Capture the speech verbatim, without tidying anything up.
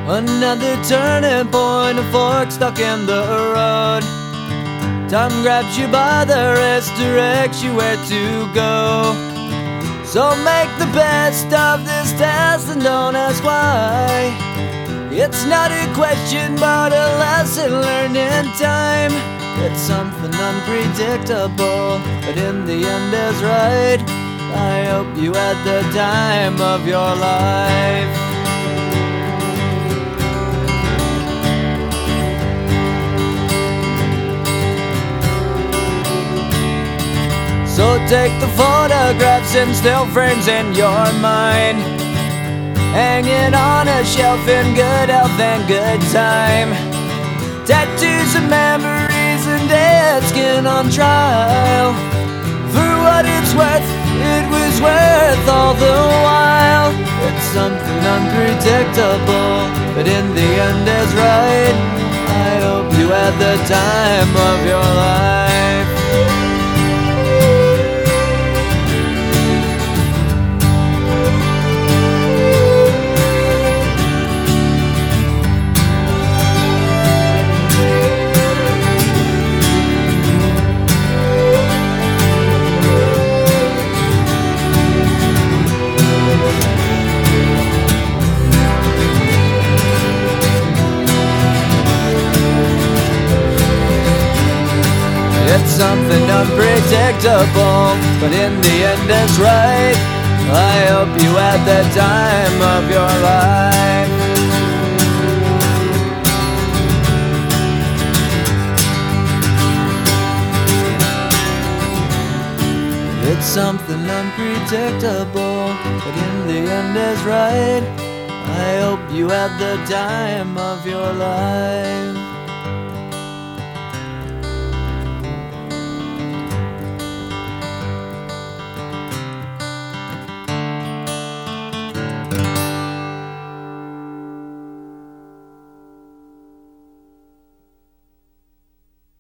Another turning point, a fork stuck in the road. Time grabs you by the wrist, directs you where to go. So make the best of this test and don't ask why. It's not a question but a lesson learned in time. It's something unpredictable, but in the end is right. I hope you had the time of your life. So take the photographs and still frames in your mind, hanging on a shelf in good health and good time. Tattoos and memories and dead skin on trial. For what it's worth, it was worth all the while. It's something unpredictable, but in the end is right. I hope you had the time of your life. It's something unpredictable, but in the end it's right. I hope you had the time of your life. It's something unpredictable, but in the end is right. I hope you had the time of your life.